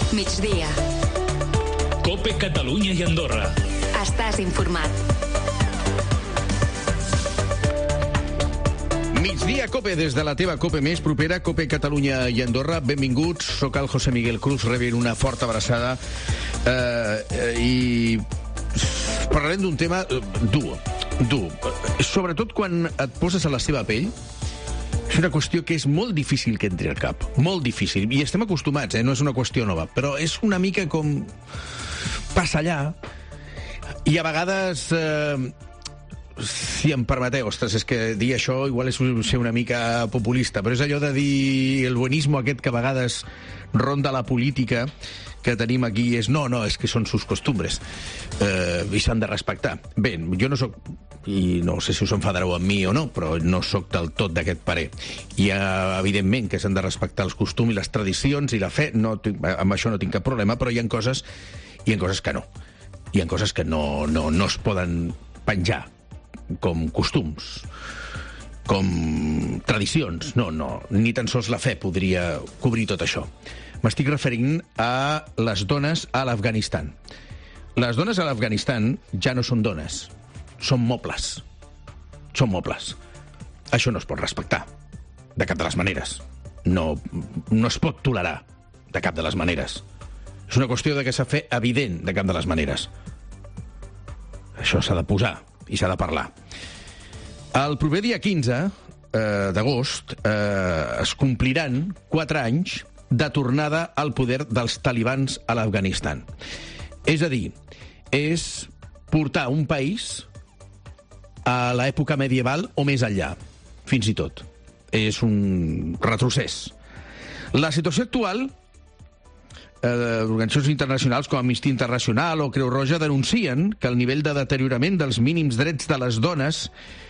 Migdia. COPE Catalunya i Andorra. Estàs informat. Migdia COPE des de la teva COPE més propera, COPE Catalunya i Andorra. Benvinguts, soc el José Miguel Cruz, rebent una forta abraçada i parlarem d'un tema dur. Sobretot quan et poses a la seva pell. És una qüestió que és molt difícil que entri al cap. Molt difícil. I estem acostumats, no és una qüestió nova. Però és una mica com passa allà. I a vegades, si em permeteu, ostres, és que dir això igual és ser una mica populista, però és allò de dir el buenismo aquest que a vegades ronda la política que tenim aquí és és que són sus costumbres i s'han de respectar. Bé, jo no sóc, i no sé si us enfadareu amb mi o no, però no sóc del tot d'aquest parer. I evidentment que s'han de respectar els costums i les tradicions i la fe, amb això no tinc cap problema, però hi ha coses que no. Hi ha coses que no es poden penjar com costums, com tradicions. No, ni tan sols la fe podria cobrir tot això. M'estic referint a les dones a l'Afganistan. Les dones a l'Afganistan ja no són dones, són mobles. Són mobles. Això no es pot respectar, de cap de les maneres. No es pot tolerar, de cap de les maneres. És una qüestió de que s'ha fet evident, de cap de les maneres. Això s'ha de posar i s'ha de parlar. El proper dia 15 d'agost es compliran 4 anys de tornada al poder dels talibans a l'Afganistan. És a dir, és portar un país a l'època medieval o més enllà, fins i tot. És un retrocés. La situació actual, organitzacions internacionals com Amnistia Internacional o Creu Roja denuncien que el nivell de deteriorament dels mínims drets de les dones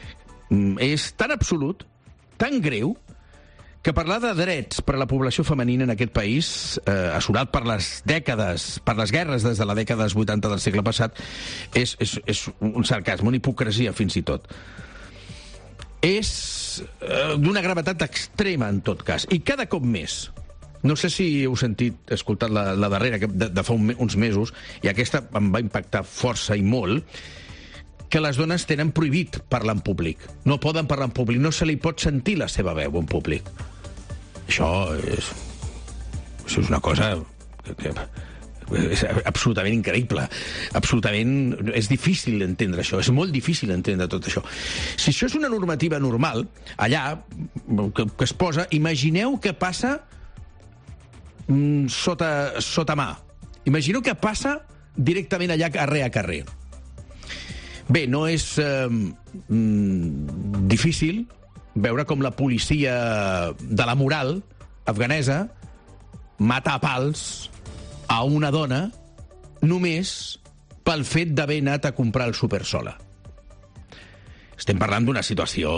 és tan absolut, tan greu, que parlar de drets per a la població femenina en aquest país, assolat per les dècades, per les guerres des de la dècada dels 80 del segle passat, és un sarcasme, una hipocresia fins i tot. És d'una gravetat extrema en tot cas, i cada cop més. No sé si heu escoltat la darrera de fa uns mesos, i aquesta em va impactar força i molt, que les dones tenen prohibit parlar en públic. No poden parlar en públic, no se li pot sentir la seva veu en públic. Això és una cosa que és absolutament increïble. Absolutament és difícil d'entendre això, és molt difícil d'entendre tot això. Si això és una normativa normal, allà, que es posa, imagineu què passa sota mà. Imagineu què passa directament allà carrer a carrer. Bé, no és difícil veure com la policia de la moral afganesa mata a pals a una dona només pel fet d'haver anat a comprar el súper sola. Estem parlant d'una situació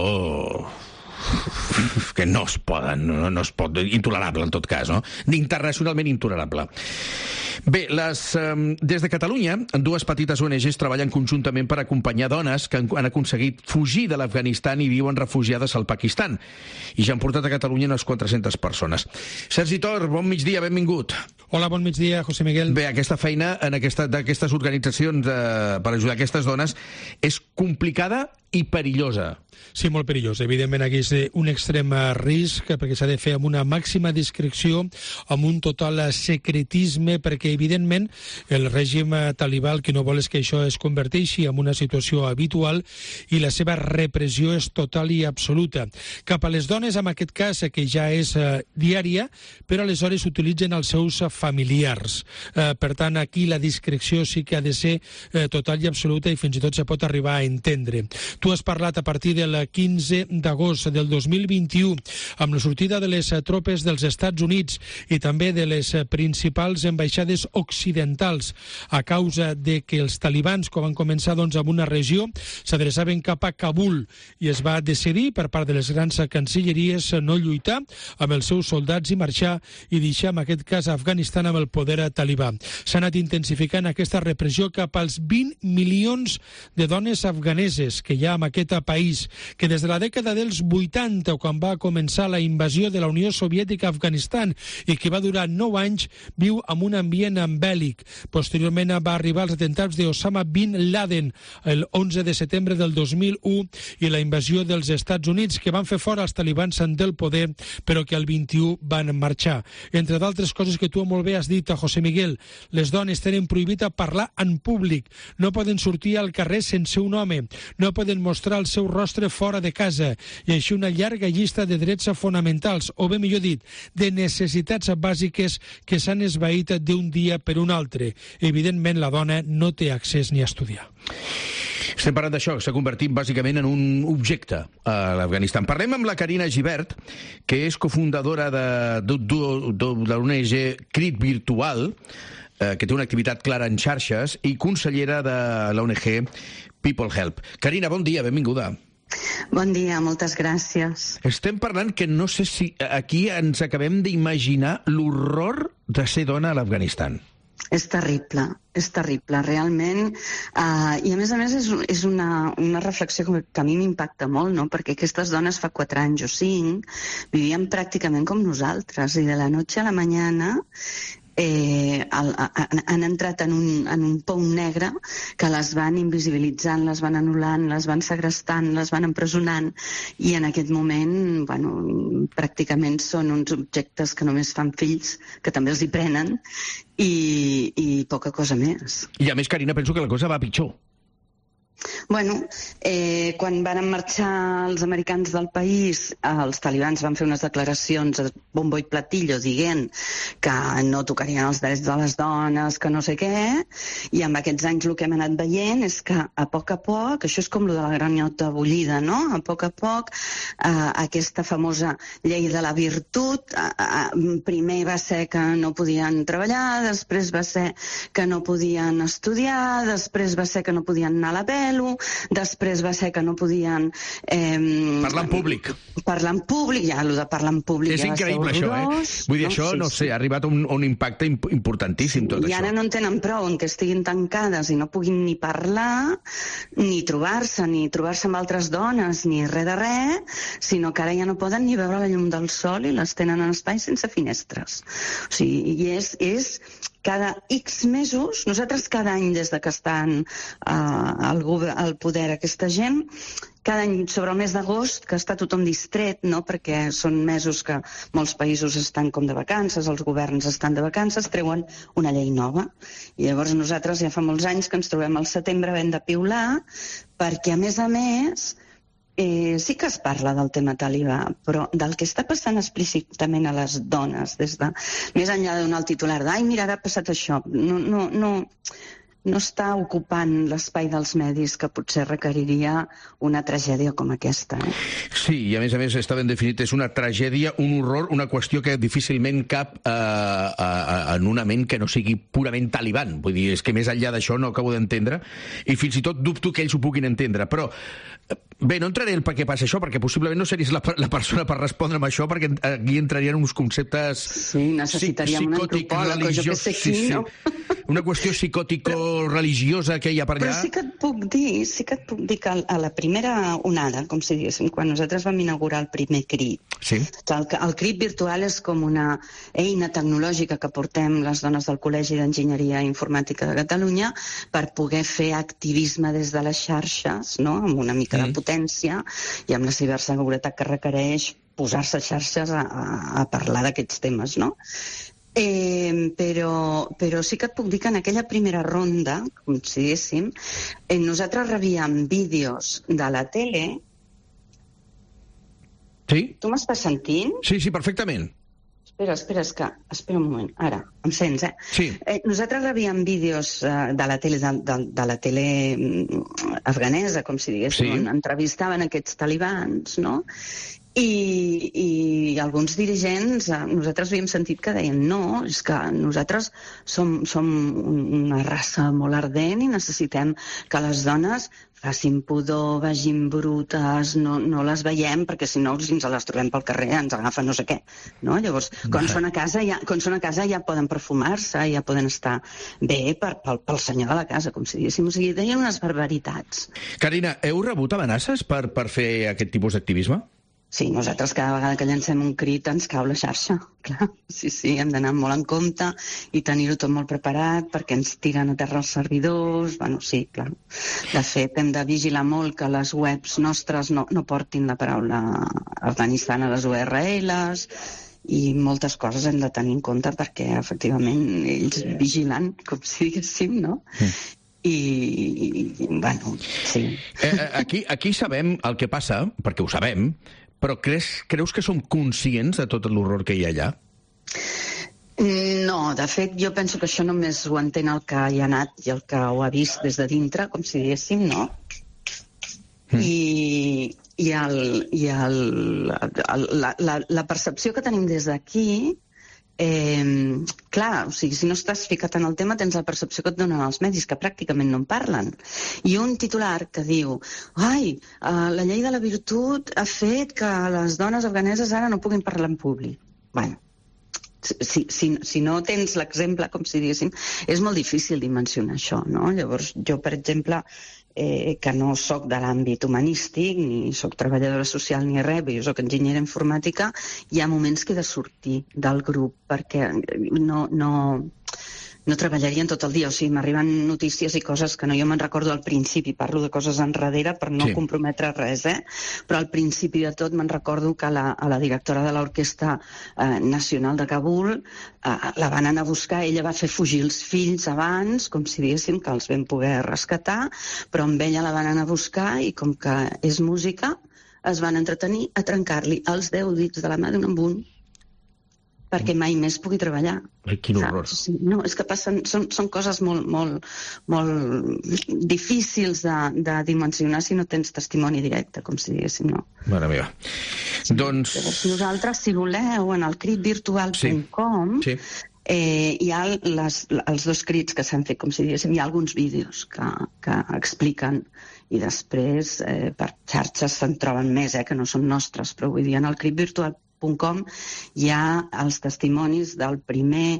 que no es pot, intolerable en tot cas, no? Internacionalment intolerable. Bé, des de Catalunya, dues petites ONGs treballen conjuntament per acompanyar dones que han aconseguit fugir de l'Afganistan i viuen refugiades al Pakistan. I ja han portat a Catalunya unes 400 persones. Sergi Tor, bon migdia, benvingut. Hola, bon migdia, José Miguel. Bé, aquesta feina d'aquestes organitzacions per ajudar aquestes dones és complicada i perillosa. Sí, molt perillós. Evidentment, aquí és un extrem risc, perquè s'ha de fer amb una màxima discreció, amb un total secretisme, perquè, evidentment, el règim talibà el que no vol és que això es converteixi en una situació habitual i la seva repressió és total i absoluta. Cap a les dones, en aquest cas, que ja és diària, però aleshores s'utilitzen els seus familiars. Per tant, aquí la discreció sí que ha de ser total i absoluta i fins i tot se pot arribar a entendre. Tu has parlat a partir del 15 d'agost del 2021 amb la sortida de les tropes dels Estats Units i també de les principals ambaixades occidentals a causa de que els talibans, quan van començar amb una regió, s'adreçaven cap a Kabul i es va decidir per part de les grans cancelleries no lluitar amb els seus soldats i marxar i deixar, en aquest cas, Afganistan amb el poder talibà. S'ha anat intensificant aquesta repressió cap als 20 milions de dones afganeses que ja viurà en aquest país, que des de la dècada dels 80, quan va començar la invasió de la Unió Soviètica a Afganistan i que va durar 9 anys, viu en un ambient bèl·lic. Posteriorment va arribar als atemptats d'Osama Bin Laden el 11 de setembre del 2001 i la invasió dels Estats Units, que van fer fora els talibans del poder, però que el 21 van marxar. Entre d'altres coses que tu molt bé has dit, José Miguel, les dones tenen prohibit parlar en públic, no poden sortir al carrer sense un home, no poden mostrar el seu rostre fora de casa, i així una llarga llista de drets fonamentals, o bé millor dit, de necessitats bàsiques que s'han esvaït d'un dia per un altre. Evidentment, la dona no té accés ni a estudiar. Estem parlant d'això, que s'ha convertit bàsicament en un objecte a l'Afganistan. Parlem amb la Carina Gibert, que és cofundadora de l'ONG Crit Virtual, que té una activitat clara en xarxes, i consellera de l'ONG People Help. Carina, bon dia, benvinguda. Bon dia, moltes gràcies. Estem parlant que no sé si aquí ens acabem d'imaginar l'horror de ser dona a l'Afganistan. És terrible, realment. I a més és una reflexió que a mi m'impacta molt, no? Perquè aquestes dones fa 4 anys o 5 vivien pràcticament com nosaltres, i de la noche a la mañana han entrat en un pou negre que les van invisibilitzant, les van anul·lant, les van segrestant, les van empresonant, i en aquest moment, pràcticament són uns objectes que només fan fills, que també els hi prenen, i poca cosa més. I a més, Carina, penso que la cosa va pitjor. Quan van marxar els americans del país, els talibans van fer unes declaracions a bombo i platillo dient que no tocarien els drets de les dones, que no sé què, i amb aquests anys el que hem anat veient és que a poc, això és com lo de la granyota bullida, no? A poc, aquesta famosa llei de la virtut, primer va ser que no podien treballar, després va ser que no podien estudiar, després va ser que no podien anar a la pell, després va ser que no podien parlar en públic. Ja, el de parlar en públic és increïble, això, Vull dir, això, no sé, ha arribat a un impacte importantíssim, tot això. I ara no en tenen prou, en què estiguin tancades i no puguin ni parlar, ni trobar-se amb altres dones, ni res de res, sinó que ara ja no poden ni veure la llum del sol i les tenen en espais sense finestres. O sigui, i és cada X mesos, nosaltres cada any des de que estan al poder aquesta gent, cada any sobre el mes d'agost, que està tothom distret, no? Perquè són mesos que molts països estan com de vacances, els governs estan de vacances, treuen una llei nova. I llavors nosaltres ja fa molts anys que ens trobem al setembre havent de piular, perquè a més, sí que es parla del tema talibà, però del que està passant explícitament a les dones, més enllà de donar el titular d'ai, mira, ara ha passat això, no està ocupant l'espai dels medis que potser requeriria una tragèdia com aquesta. Sí, i a més està ben definit, és una tragèdia, un horror, una qüestió que difícilment cap en una ment que no sigui purament taliban. Vull dir, és que més enllà d'això no acabo d'entendre, i fins i tot dubto que ells ho puguin entendre, però bé, no entraré en per què passa això, perquè possiblement no series la persona per respondre amb això, perquè aquí entrarien uns conceptes... Sí, necessitaríem un antropòleg, o jo que sé qui, no? Una qüestió psicòtico-religiosa que hi ha per allà. Però sí que et puc dir que a la primera onada, com si diguéssim, quan nosaltres vam inaugurar el primer CRIT, el CRIT virtual és com una eina tecnològica que portem les dones del Col·legi d'Enginyeria Informàtica de Catalunya per poder fer activisme des de les xarxes, no? Amb una mica de potència i amb la ciberseguretat que requereix posar-se a xarxes a parlar d'aquests temes, no? Però sí que et puc dir que en aquella primera ronda, com si diguéssim, nosaltres rebíem vídeos de la tele. Sí? Tu m'estàs sentint? Sí, perfectament. Espera un moment. Ara, em sents, Sí. Nosaltres rebíem vídeos de la tele afganesa, com si diguéssim, on entrevistaven aquests talibans, no? I alguns dirigents, nosaltres havíem sentit que deien no, és que nosaltres som una raça molt ardent i necessitem que les dones facin pudor, vagin brutes, no les veiem perquè si no si ens les trobem pel carrer ens agafa no sé què, no? Llavors quan són a casa ja poden perfumar-se, ja poden estar bé pel senyor de la casa, com si diguéssim, o sigui, deien unes barbaritats. Carina, heu rebut amenaces per fer aquest tipus d'activisme? Sí, nosaltres cada vegada que llancem un crit ens cau la xarxa, clar. Sí, hem d'anar molt en compte i tenir-ho tot molt preparat perquè ens tiren a terra els servidors, bueno, sí, clar. De fet, hem de vigilar molt que les webs nostres no portin la paraula Afganistan a les URLs i moltes coses hem de tenir en compte perquè, efectivament, ells vigilen, com si diguéssim, no? I bueno, sí. Aquí sabem el que passa, perquè ho sabem, però creus que som conscients de tot l'horror que hi ha allà? No, de fet, jo penso que això només ho entén el que hi ha anat i el que ho ha vist des de dintre, com si diguéssim, no? La percepció que tenim des d'aquí, clar, o sigui, si no estàs ficat en el tema tens la percepció que et donen els medis, que pràcticament no en parlen. I un titular que diu la llei de la virtut ha fet que les dones afganeses ara no puguin parlar en públic. Bueno, si no tens l'exemple, com si diguéssim, és molt difícil dimensionar això, no? Llavors, jo, per exemple, que no sóc de l'àmbit humanístic, ni sóc treballadora social ni res, jo sóc enginyera informàtica, hi ha moments que he de sortir del grup perquè no treballarien tot el dia, o sigui, m'arriben notícies i coses que jo me'n recordo al principi, parlo de coses enrere per no comprometre res, però al principi de tot me'n recordo que a la directora de l'Orquestra Nacional de Kabul la van anar a buscar, ella va fer fugir els fills abans, com si diguéssim que els vam poder rescatar, però amb ella la van anar a buscar i com que és música es van entretenir a trencar-li els 10 dits de la mà d'un en un perquè mai més pugui treballar. Ai, quin horror. No, és que passen, són coses molt difícils de dimensionar si no tens testimoni directe, com si diguéssim, no? Mare meva. Doncs... Nosaltres, si voleu, en el critvirtual.com hi ha els dos crits que s'han fet, com si diguéssim, hi ha alguns vídeos que expliquen i després per xarxes se'n troben més, que no són nostres, però vull dir, en el critvirtual.com hi ha els testimonis del primer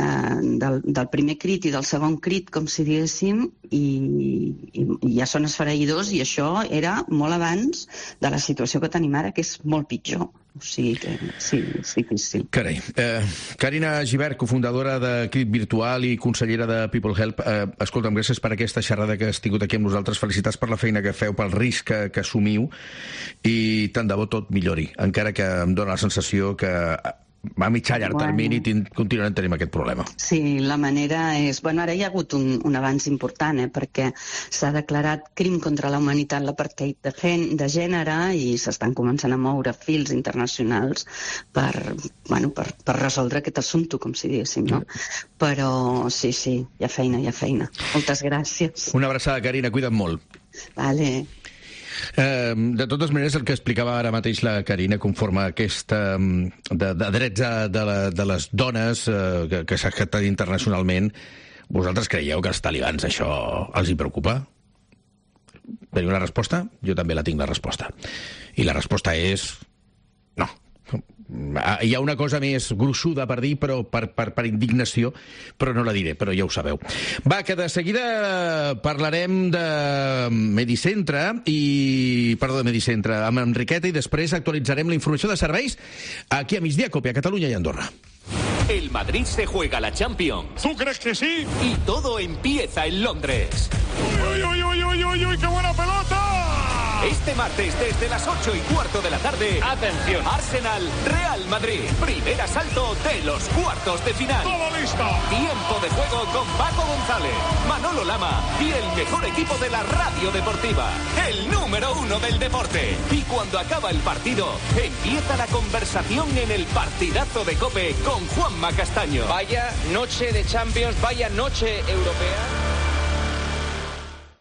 crit i del segon crit, com si diguéssim, i ja són esfereïdors, i això era molt abans de la situació que tenim ara, que és molt pitjor. O sigui que sí. Carai. Carina Gibert, cofundadora de Crit Virtual i consellera de People Help, escolta'm, gràcies per aquesta xerrada que has tingut aquí amb nosaltres. Felicitats per la feina que feu, pel risc que assumiu, i tant de bo tot millori, encara que em dóna la sensació que a mitjà llarg termini continuarem tenint aquest problema. Sí, la manera és... Bueno, ara hi ha hagut un avanç important, perquè s'ha declarat crim contra la humanitat l'apartheid de gènere i s'estan començant a moure fils internacionals per resoldre aquest assumpte, com si diguéssim, no? Però sí, hi ha feina. Moltes gràcies. Una abraçada, Carina, cuida't molt. Vale. De totes maneres, el que explicava ara mateix la Carina, conforme aquesta de drets de les dones que s'ha acceptat internacionalment, vosaltres creieu que als talibans això els hi preocupa? Teniu una resposta? Jo també la tinc, la resposta. I la resposta és no. Hi ha una cosa més gruixuda per dir, però per indignació, però no la diré, però ja ho sabeu. Va, que de seguida parlarem de Medicentre amb Enriqueta, i després actualitzarem la informació de serveis aquí a migdia, Cope, a Catalunya i Andorra. El Madrid se juega la Champions. ¿Tú crees que sí? Y todo empieza en Londres. ¡Uy, qué buena pelota! Este martes, desde las 8:15 de la tarde, atención, Arsenal, Real Madrid, primer asalto de los cuartos de final. ¡Todo listo! Tiempo de juego con Paco González, Manolo Lama y el mejor equipo de la radio deportiva, el número 1 del deporte. Y cuando acaba el partido, empieza la conversación en el partidazo de COPE con Juanma Castaño. Vaya noche de Champions, vaya noche europea.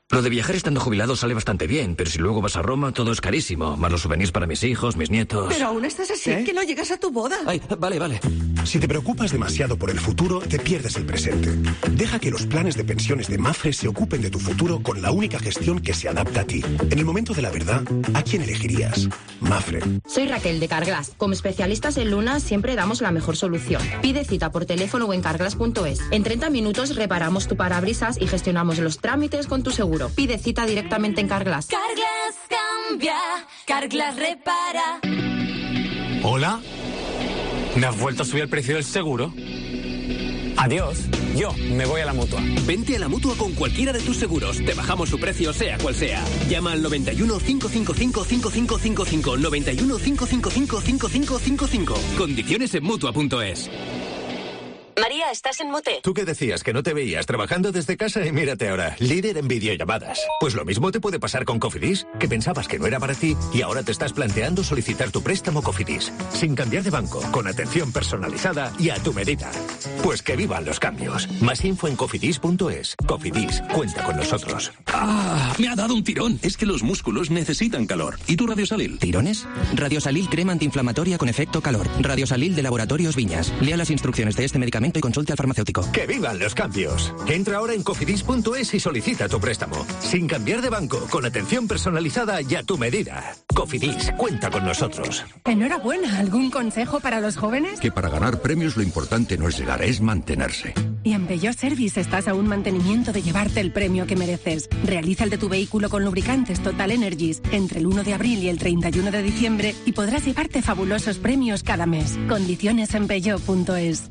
Lo de viajar estando jubilado sale bastante bien, pero si luego vas a Roma, todo es carísimo. Más los souvenirs para mis hijos, mis nietos... Pero aún estás así, que no llegas a tu boda. Ay, vale. Si te preocupas demasiado por el futuro, te pierdes el presente. Deja que los planes de pensiones de Mafre se ocupen de tu futuro con la única gestión que se adapta a ti. En el momento de la verdad, ¿a quién elegirías? Mafre. Soy Raquel de Carglass. Como especialistas en Luna siempre damos la mejor solución. Pide cita por teléfono o en carglass.es. En 30 minutos reparamos tu parabrisas y gestionamos los trámites con tu seguro. Pide cita directamente en Carglass. Carglass cambia, Carglass repara. ¿Hola? ¿Me has vuelto a subir el precio del seguro? Adiós, yo me voy a la Mutua. Vente a la Mutua con cualquiera de tus seguros. Te bajamos su precio sea cual sea. Llama al 91 555 5555. 91 555 5555. Condiciones en Mutua.es. María, ¿estás en Mute? ¿Tú qué decías? Que no te veías trabajando desde casa y mírate ahora, líder en videollamadas. Pues lo mismo te puede pasar con Cofidis, que pensabas que no era para ti y ahora te estás planteando solicitar tu préstamo Cofidis. Sin cambiar de banco, con atención personalizada y a tu medida. Pues que vivan los cambios. Más info en cofidis.es. Cofidis, cuenta con nosotros. ¡Ah! Me ha dado un tirón. Es que los músculos necesitan calor. ¿Y tu Radiosalil? ¿Tirones? Radiosalil crema antiinflamatoria con efecto calor. Radiosalil de Laboratorios Viñas. Lea las instrucciones de este medicamento y consulte al farmacéutico. ¡Que vivan los cambios! Entra ahora en cofidis.es y solicita tu préstamo. Sin cambiar de banco, con atención personalizada y a tu medida. Cofidis, cuenta con nosotros. Enhorabuena. ¿Algún consejo para los jóvenes? Que para ganar premios lo importante no es llegar, es mantenerse. Y en Peugeot Service estás a un mantenimiento de llevarte el premio que mereces. Realiza el de tu vehículo con lubricantes Total Energies entre el 1 de abril y el 31 de diciembre y podrás llevarte fabulosos premios cada mes. Condiciones en Peugeot.es.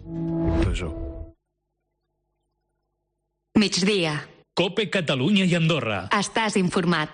Migdia. Cope Catalunya i Andorra. Estàs informat.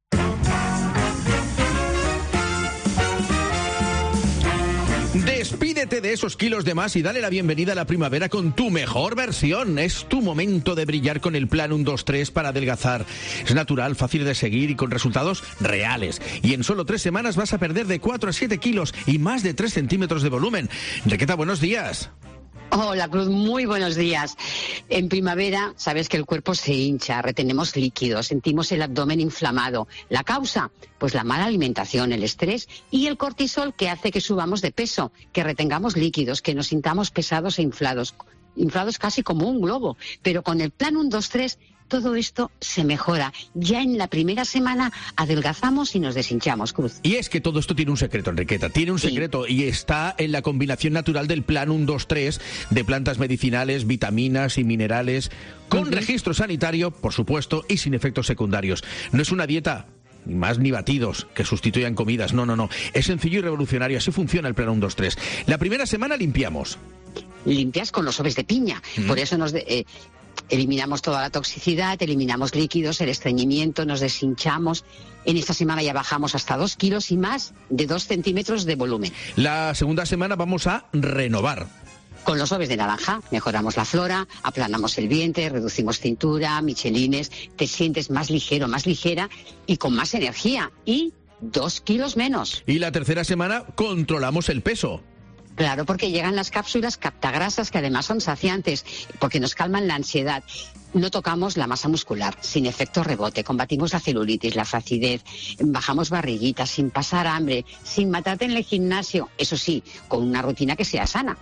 Despídete de esos kilos de más y dale la bienvenida a la primavera con tu mejor versión. Es tu momento de brillar con el plan 1-2-3 para adelgazar. Es natural, fácil de seguir y con resultados reales. Y en solo 3 semanas vas a perder de 4 a 7 kilos y más de 3 centímetros de volumen. Enriqueta, buenos días. Hola, Cruz, muy buenos días. En primavera, sabes que el cuerpo se hincha, retenemos líquidos, sentimos el abdomen inflamado. ¿La causa? Pues la mala alimentación, el estrés y el cortisol que hace que subamos de peso, que retengamos líquidos, que nos sintamos pesados e inflados casi como un globo. Pero con el plan 1-2-3 todo esto se mejora. Ya en la primera semana adelgazamos y nos deshinchamos, Cruz. Y es que todo esto tiene un secreto, Enriqueta. Tiene un secreto y está en la combinación natural del plan 1-2-3 de plantas medicinales, vitaminas y minerales, con registro sanitario, por supuesto, y sin efectos secundarios. No es una dieta ni más ni batidos que sustituyan comidas. No. Es sencillo y revolucionario. Así funciona el plan 1-2-3. La primera semana limpiamos. Limpias con los sobres de piña. Por eso eliminamos toda la toxicidad, eliminamos líquidos, el estreñimiento, nos deshinchamos. En esta semana ya bajamos hasta 2 kilos y más de 2 centímetros de volumen. La segunda semana vamos a renovar. Con los sobres de naranja mejoramos la flora, aplanamos el vientre, reducimos cintura, michelines, te sientes más ligero, más ligera y con más energía y 2 kilos menos. Y la tercera semana controlamos el peso. Claro, porque llegan las cápsulas captagrasas que además son saciantes, porque nos calman la ansiedad. No tocamos la masa muscular, sin efecto rebote, combatimos la celulitis, la flacidez, bajamos barriguitas, sin pasar hambre, sin matarte en el gimnasio, eso sí, con una rutina que sea sana.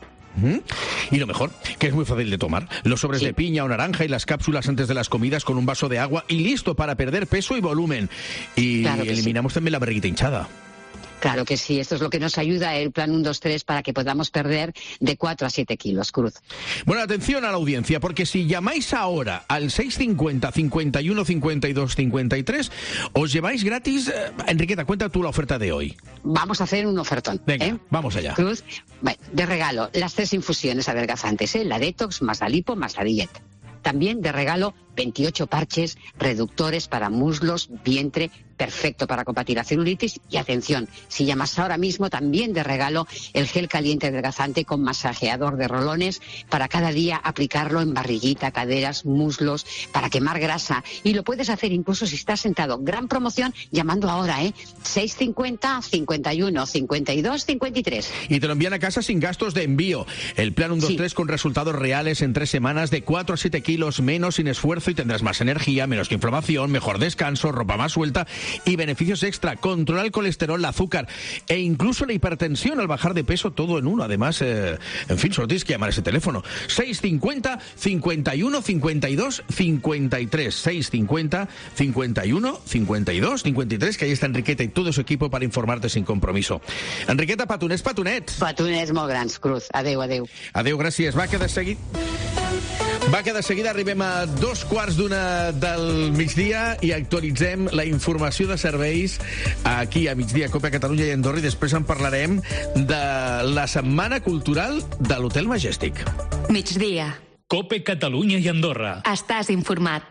Y lo mejor, que es muy fácil de tomar. Los sobres de piña o naranja y las cápsulas antes de las comidas con un vaso de agua y listo para perder peso y volumen. Y claro eliminamos también la barriguita hinchada. Claro que sí, esto es lo que nos ayuda el plan 1-2-3 para que podamos perder de 4 a 7 kilos, Cruz. Bueno, atención a la audiencia, porque si llamáis ahora al 650 51 52 53, os lleváis gratis... Enriqueta, cuenta tú la oferta de hoy. Vamos a hacer un ofertón. Venga, vamos allá. Cruz, bueno, de regalo, las 3 infusiones adelgazantes, la Detox, más la Lipo, más la Diet. También de regalo 28 parches reductores para muslos, vientre, perfecto para combatir la celulitis. Y atención, si llamas ahora mismo, también de regalo el gel caliente adelgazante con masajeador de rolones para cada día aplicarlo en barriguita, caderas, muslos, para quemar grasa. Y lo puedes hacer incluso si estás sentado. Gran promoción llamando ahora, 650 51 52 53. Y te lo envían a casa sin gastos de envío. El plan 123 con resultados reales en 3 semanas, de 4 a 7 kilos menos sin esfuerzo, y tendrás más energía, menos inflamación, mejor descanso, ropa más suelta y beneficios extra. Controla el colesterol, el azúcar e incluso la hipertensión al bajar de peso, todo en uno. Además, en fin, solo tienes que llamar a ese teléfono. 650 51 52 53. 650 51 52 53, que ahí está Enriqueta y todo su equipo para informarte sin compromiso. Enriqueta, petonets, petonets. Petonets molt grans, Cruz. Adéu, adéu. Adéu, gràcies. Va, que de seguida arribem a 2:15 del migdia i actualitzem la informació de serveis aquí a Migdia Cope a Catalunya i Andorra, i després en parlarem de la Setmana Cultural de l'Hotel Majestic. Migdia. Cope Catalunya i Andorra. Estàs informat.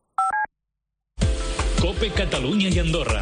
Cope Catalunya i Andorra.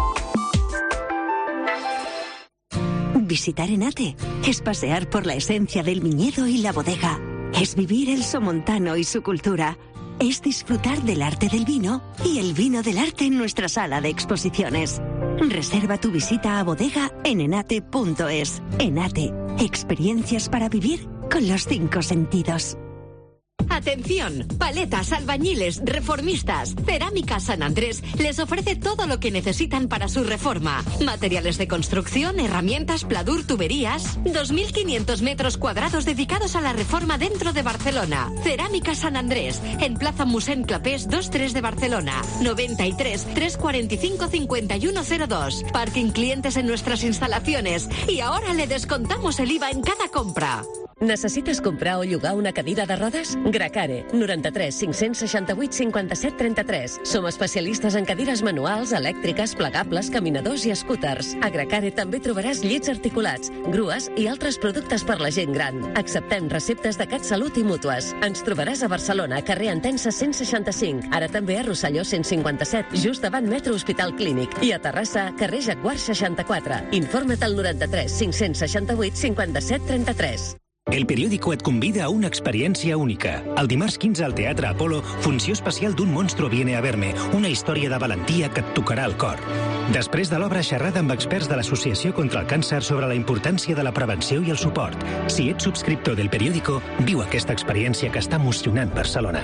Visitar Enate es pasear por la esencia del viñedo y la bodega. Es vivir el somontano y su cultura. Es disfrutar del arte del vino y el vino del arte en nuestra sala de exposiciones. Reserva tu visita a bodega en enate.es. Enate, experiencias para vivir con los 5 sentidos. Atención, paletas, albañiles, reformistas. Cerámica San Andrés les ofrece todo lo que necesitan para su reforma. Materiales de construcción, herramientas, pladur, tuberías. 2.500 metros cuadrados dedicados a la reforma dentro de Barcelona. Cerámica San Andrés, en Plaza Mossèn Clapés 23 de Barcelona. 93 345 5102. Parking clientes en nuestras instalaciones. Y ahora le descontamos el IVA en cada compra. Necessites comprar o llogar una cadira de rodes? Gracare, 93 568 57 33. Som especialistes en cadires manuals, elèctriques, plegables, caminadors i scooters. A Gracare també trobaràs llits articulats, grues i altres productes per la gent gran. Acceptem receptes de CatSalut i mútues. Ens trobaràs a Barcelona, carrer Entença 165. Ara també a Rosselló 157, just davant Metro Hospital Clínic. I a Terrassa, carrer Jaguar 64. Informa't al 93 568 57 33. El periòdico et convida a una experiència única. El dimarts 15 al Teatre Apolo, funció especial d'Un monstruo viene a verme, una història de valentia que et tocarà el cor. Després de l'obra, xerrada amb experts de l'Associació contra el Càncer sobre la importància de la prevenció i el suport. Si ets subscriptor del periòdico, viu aquesta experiència que està emocionant Barcelona.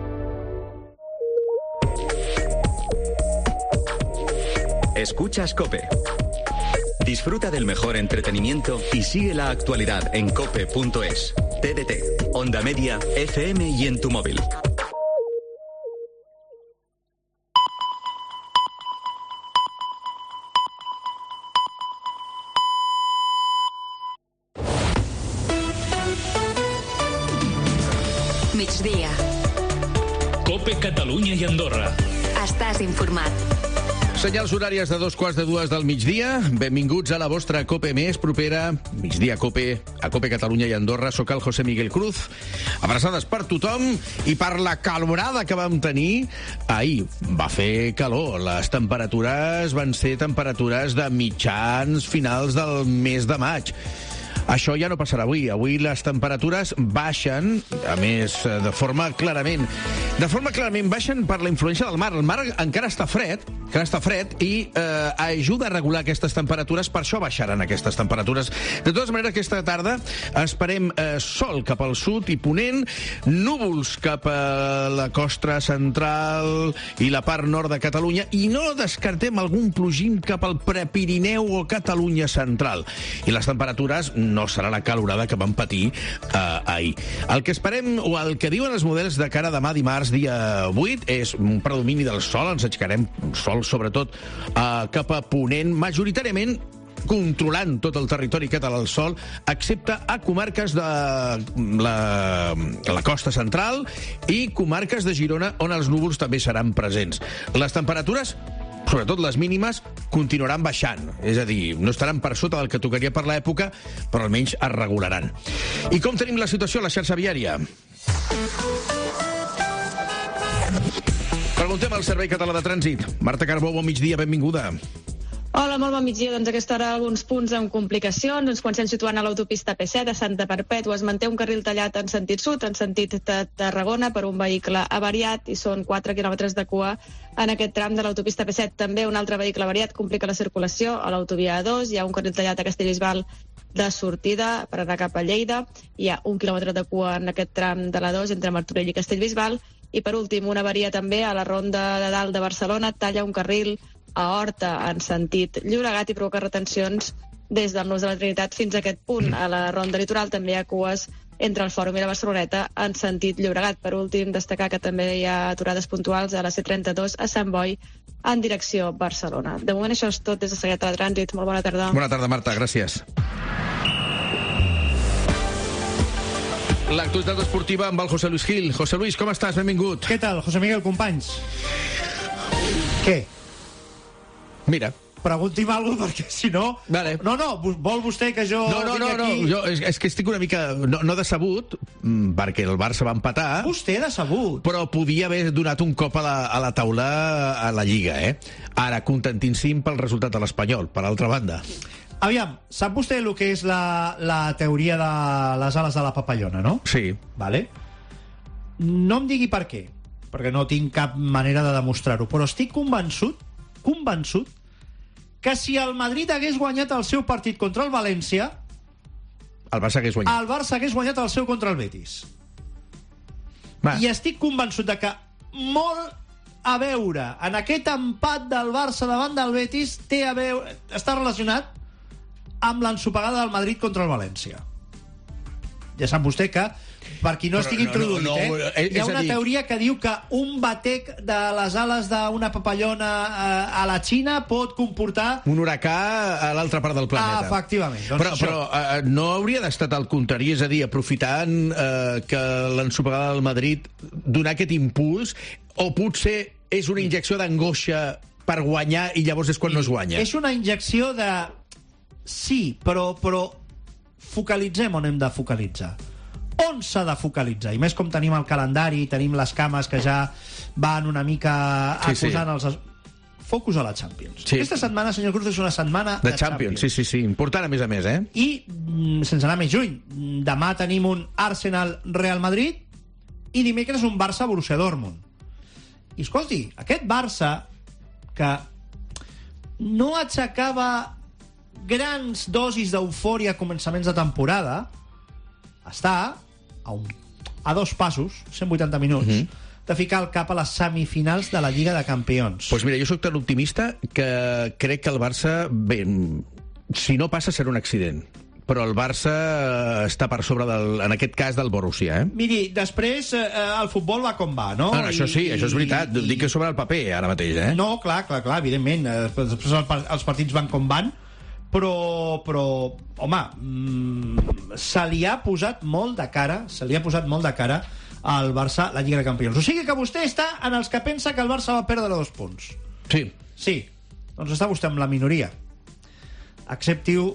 Escuchas COPE. Disfruta del mejor entretenimiento y sigue la actualidad en cope.es, TDT, Onda Media, FM y en tu móvil. Migdia. Cope Catalunya i Andorra. Estàs informat. Senyals horàries de 2:15 del migdia. Benvinguts a la vostra COPE més propera. Migdia COPE, a COPE Catalunya i Andorra. Soc el José Miguel Cruz. Abraçades per tothom i per la calorada que vam tenir ahir. Va fer calor. Les temperatures van ser temperatures de mitjans finals del mes de maig. Això ja no passarà avui. Avui les temperatures baixen, a més, de forma clarament baixen per la influència del mar. El mar encara està fred i ajuda a regular aquestes temperatures, per això baixaran aquestes temperatures. De totes maneres, aquesta tarda esperem sol cap al sud i ponent, núvols cap a la costa central i la part nord de Catalunya, i no descartem algun plogim cap al Prepirineu o Catalunya central. I les temperatures no serà la calorada que vam patir ahir. El que esperem, o el que diuen els models de cara a demà dimarts, dia 8, és un predomini del sol. Ens aixecarem sol, sobretot cap a ponent, majoritàriament controlant tot el territori català al sol, excepte a comarques de la costa central i comarques de Girona, on els núvols també seran presents. Les temperatures, sobretot les mínimes, continuaran baixant. És a dir, no estaran per sota del que tocaria per l'època, però almenys es regularan. I com tenim la situació a la xarxa viària? Preguntem al Servei Català de Trànsit. Marta Carbó, bon migdia, benvinguda. Hola, molt bon migdia. Doncs a aquesta hora alguns punts amb complicacions. Ens comencem situant a l'autopista P7 a Santa Perpètua. Es manté un carril tallat en sentit sud, en sentit de Tarragona, per un vehicle avariat i són 4 quilòmetres de cua en aquest tram de l'autopista P7. També un altre vehicle avariat complica la circulació a l'autovia A2. Hi ha un carril tallat a Castellbisbal de sortida per anar cap a Lleida. Hi ha 1 quilòmetre de cua en aquest tram de l'A2 entre Martorell i Castellbisbal. I per últim, una avaria també a la Ronda de Dalt de Barcelona. Talla un carril a Horta en sentit Llobregat i provoca retencions des del Nus de la Trinitat fins a aquest punt. A la Ronda Litoral també hi ha cues entre el Fòrum i la Barceloneta en sentit Llobregat. Per últim, destacar que també hi ha aturades puntuals a la C32 a Sant Boi en direcció Barcelona. De moment això és tot des de Segueta de Trànsit. Molt bona tarda. Bona tarda, Marta, gràcies. L'actualitat esportiva amb el José Luis Gil. José Luis, com estàs? Benvingut. Què tal, José Miguel, companys? Què? Mira. Pregunti'm alguna cosa, perquè si no... Vale. No, vol vostè que jo... No, jo és que estic una mica... No decebut, perquè el Barça va empatar... Vostè decebut. Però podia haver donat un cop a la taula a la Lliga, eh? Ara, contentíssim pel resultat de l'Espanyol, per altra banda. Aviam, sap vostè el que és la teoria de les ales de la papallona, no? Sí. Vale. No em digui per què, perquè no tinc cap manera de demostrar-ho, però estic convençut que si el Madrid hagués guanyat el seu partit contra el València, el Barça hagués guanyat el seu contra el Betis. I estic convençut de que molt a veure en aquest empat del Barça davant del Betis està relacionat amb l'ensopegada del Madrid contra el València. Ja sap vostè que, per qui no estigui introduït, hi ha una teoria que diu que un batec de les ales d'una papallona a la Xina pot comportar... un huracà a l'altra part del planeta. Efectivament. Però no hauria d'estar al contrari, és a dir, aprofitant que l'ensopegada del Madrid donar aquest impuls, o potser és una injecció d'angoixa per guanyar i llavors és quan no es guanya? És una injecció de... Sí, però focalitzem on hem de focalitzar. On s'ha de focalitzar? I més com tenim el calendari, tenim les cames que ja van una mica acusant els... Focus a la Champions. Sí. Aquesta setmana, senyor Cruz, és una setmana de Champions. Sí. Important, a més, eh? I, sense anar més lluny, demà tenim un Arsenal-Real Madrid i dimecres un Barça-Borussia Dortmund. I, escolti, aquest Barça, que no aixecava grans dosis d'eufòria a començaments de temporada, està a 2 passos, 180 minuts, de ficar el cap a les semifinals de la Lliga de Campions. Doncs mira, jo sóc tan optimista que crec que el Barça, bé, si no passa serà un accident, però el Barça està per sobre, en aquest cas, del Borussia, eh? Miri, després el futbol va com va, no? Això sí, això és veritat. Dic que sobre el paper, ara mateix, eh? No, clar, evidentment. Després els partits van com van, però home, se li ha posat molt de cara al Barça la Lliga de Campions. O sigui que vostè està en els que pensa que el Barça va perdre 2 punts. Sí. Doncs està vostè amb la minoria. Accepti-ho.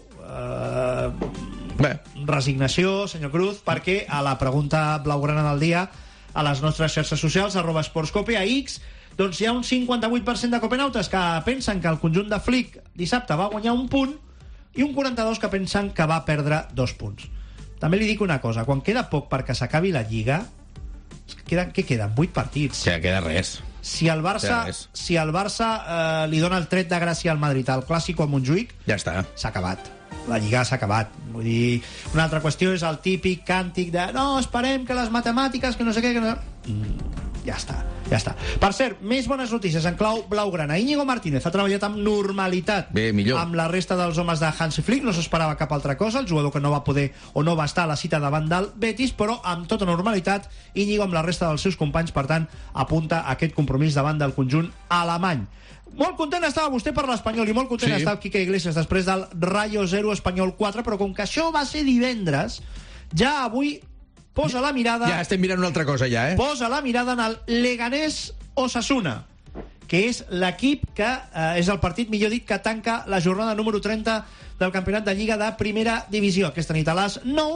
Resignació, senyor Cruz, perquè a la pregunta blaugrana del dia a les nostres xarxes socials, @esportscope, a X, doncs hi ha un 58% de copenautes que pensen que el conjunt de Flick dissabte va guanyar 1 punt i un 42% que pensen que va perdre 2 punts. També li dic una cosa, quan queda poc perquè s'acabi la Lliga, què queden? 8 partits. Ja queda res. Si el Barça li dona el tret de gràcia al Madrid al Clàssico a Montjuïc, ja està. S'ha acabat. La Lliga s'ha acabat. Vull dir, una altra qüestió és el típic càntic de no, esperem que les matemàtiques, que no sé què... Que no... Ja està. Per cert, més bones notícies en clau blaugrana. Íñigo Martínez ha treballat amb normalitat amb la resta dels homes de Hansi Flick. No s'esperava cap altra cosa. El jugador que no va poder o no va estar a la cita davant del Betis, però amb tota normalitat Íñigo amb la resta dels seus companys, per tant, apunta a aquest compromís davant del conjunt alemany. Molt content estava vostè per l'Espanyol i molt content estava Quique Iglesias després del Rayo 0 Espanyol 4, però com que això va ser divendres, ja avui posa la mirada... Ja estem mirant una altra cosa, ja, eh? Posa la mirada en el Leganés Osasuna, que és l'equip que és el partit, millor dit, que tanca la jornada número 30 del campionat de Lliga de Primera Divisió. Aquesta nit a les 9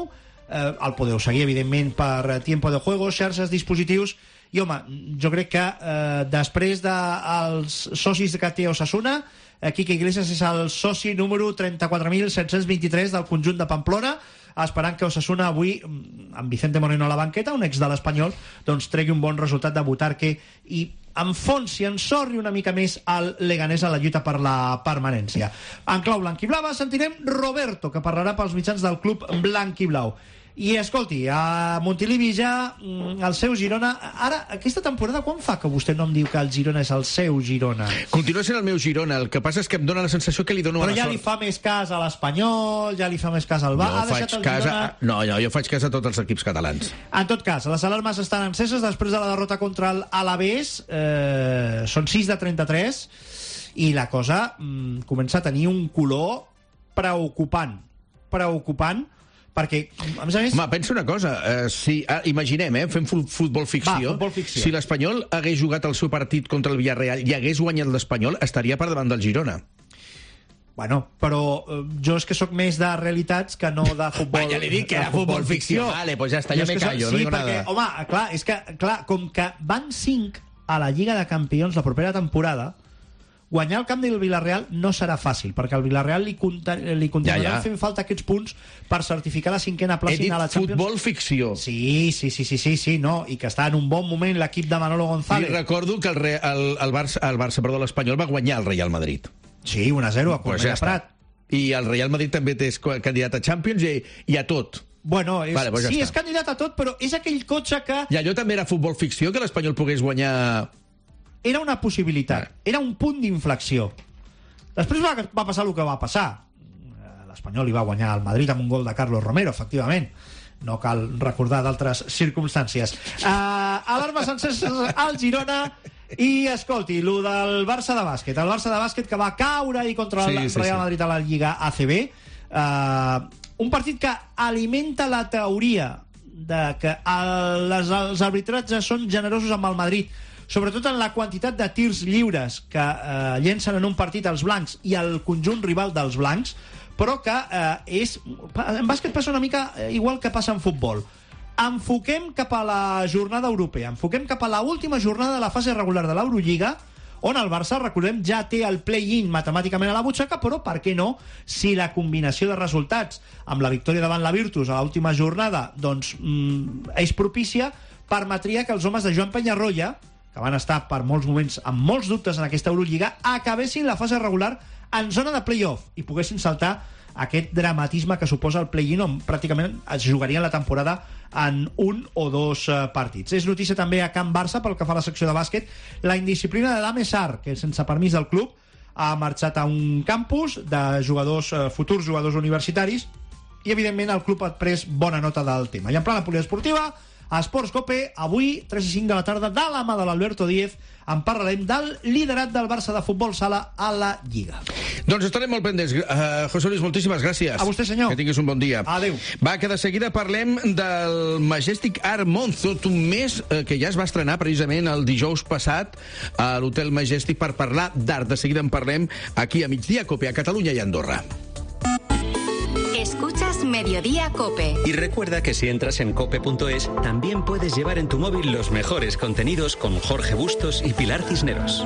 el podeu seguir, evidentment, per Tiempo de Juego, xarxes, dispositius, i, home, jo crec que després dels socis que té Osasuna, Quique Iglesias és el soci número 34.723 del conjunt de Pamplona, esperant que Osasuna avui, amb Vicente Moreno a la banqueta, un ex de l'Espanyol, doncs tregui un bon resultat de Butarque i enfonsi, ensorri una mica més al Leganés a la lluita per la permanència. En clau blanc-i-blava sentirem Roberto, que parlarà pels mitjans del club blanc-i-blau. I, escolti, a Montilivi ja el seu Girona... Ara, aquesta temporada, quan fa que vostè no em diu que el Girona és el seu Girona? Continua sent el meu Girona, el que passa és que em dóna la sensació que li dono Però a la ja sort. li fa més cas a l'Espanyol, ja li fa més cas al Barça... Jo faig cas a tots els equips catalans. En tot cas, les alarmes estan enceses després de la derrota contra l'Alavés. Són 6 de 33 i la cosa comença a tenir un color preocupant, perquè, a més a més... Home, pensa una cosa, imaginem, fem futbol ficció. Si l'Espanyol hagués jugat el seu partit contra el Villarreal i hagués guanyat l'Espanyol, estaria per davant del Girona. Bueno, però jo és que sóc més de realitats que no de futbol. Ja li dic que era futbol ficció. Vale, pues ja està, ja me callo, no digo nada. Home, clar, és que, com que van 5 a la Lliga de Campions la propera temporada, guanyar el camp del Villarreal no serà fàcil, perquè al Villarreal li continuaran fent falta aquests punts per certificar la 5a plaça a la Champions. He dit futbol ficció. Sí, no, i que està en un bon moment l'equip de Manolo González. I recordo que l'Espanyol va guanyar el Real Madrid. Sí, 1-0 a Cornellà Prat. I el Real Madrid també és candidat a Champions i a tot. Bueno, és candidat a tot, però és aquell cotxe que... I allò també era futbol ficció, que l'Espanyol pogués guanyar... Era una possibilitat, era un punt d'inflexió. Després va passar el que va passar. L'Espanyol li va guanyar al Madrid amb un gol de Carlos Romero, efectivament. No cal recordar d'altres circumstàncies. Alarmes enceses al Girona i, escolti, el del Barça de bàsquet. El Barça de bàsquet que va caure ahir contra el Real Madrid a la Lliga ACB. Un partit que alimenta la teoria de que els arbitratges són generosos amb el Madrid, sobretot en la quantitat de tirs lliures que llencen en un partit els blancs i el conjunt rival dels blancs, però que en bàsquet passa una mica igual que passa en futbol. Enfoquem cap a la jornada europea, enfoquem cap a l'última jornada de la fase regular de l'Eurolliga, on el Barça, recordem, ja té el play-in matemàticament a la butxaca, però per què no, si la combinació de resultats amb la victòria davant la Virtus a l'última jornada doncs és propícia, permetria que els homes de Joan Peñarroya, que van estar per molts moments amb molts dubtes en aquesta Eurolliga, acabessin la fase regular en zona de play-off i poguessin saltar aquest dramatisme que suposa el play-in, on pràcticament es jugaria la temporada en un o dos partits. És notícia també a Camp Barça pel que fa a la secció de bàsquet la indisciplina de Dame Sarr, que sense permís del club ha marxat a un campus de jugadors, futurs jugadors universitaris, i evidentment el club ha pres bona nota del tema. I en plana poliesportiva, a Esports Cope, avui, 3 i 5 de la tarda, de la mà de l'Alberto Díez, en parlarem del liderat del Barça de futbol sala a la Lliga. Doncs estarem molt pendents. José Luis, moltíssimes gràcies. A vostè, senyor. Que tinguis un bon dia. Adéu. Va, que de seguida parlem del Majestic Art Month, tot un mes que ja es va estrenar precisament el dijous passat a l'Hotel Majestic per parlar d'art. De seguida en parlem aquí a Migdia Cope, a Catalunya i Andorra. Escuchas Mediodía Cope. Y recuerda que si entras en cope.es, también puedes llevar en tu móvil los mejores contenidos con Jorge Bustos y Pilar Cisneros.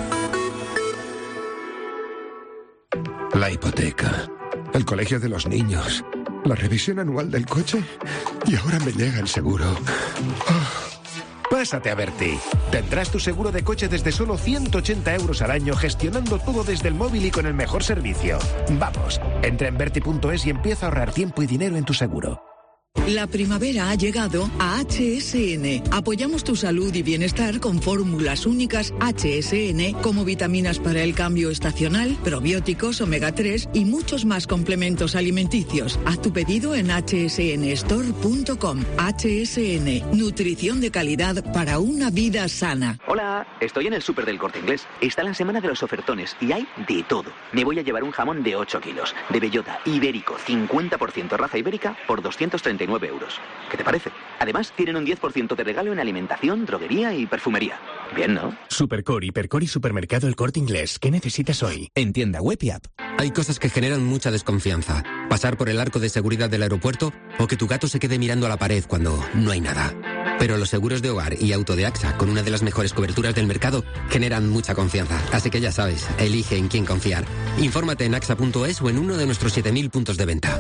La hipoteca, el colegio de los niños, la revisión anual del coche y ahora me llega el seguro. Pásate a Berti. Tendrás tu seguro de coche desde solo 180 euros al año, gestionando todo desde el móvil y con el mejor servicio. Vamos, entra en Berti.es y empieza a ahorrar tiempo y dinero en tu seguro. La primavera ha llegado a HSN. Apoyamos tu salud y bienestar con fórmulas únicas HSN, como vitaminas para el cambio estacional, probióticos, omega 3 y muchos más complementos alimenticios. Haz tu pedido en hsnstore.com. HSN, nutrición de calidad para una vida sana. Hola, estoy en el súper del Corte Inglés. Está la semana de los ofertones y hay de todo. Me voy a llevar un jamón de 8 kilos, de bellota, ibérico, 50% raza ibérica, por 239 99 euros. ¿Qué te parece? Además, tienen un 10% de regalo en alimentación, droguería y perfumería. Bien, ¿no? Supercore, Hipercore y Supermercado El Corte Inglés. ¿Qué necesitas hoy? En tienda web y app. Hay cosas que generan mucha desconfianza. Pasar por el arco de seguridad del aeropuerto o que tu gato se quede mirando a la pared cuando no hay nada. Pero los seguros de hogar y auto de AXA, con una de las mejores coberturas del mercado, generan mucha confianza. Así que ya sabes, elige en quién confiar. Infórmate en AXA.es o en uno de nuestros 7.000 puntos de venta.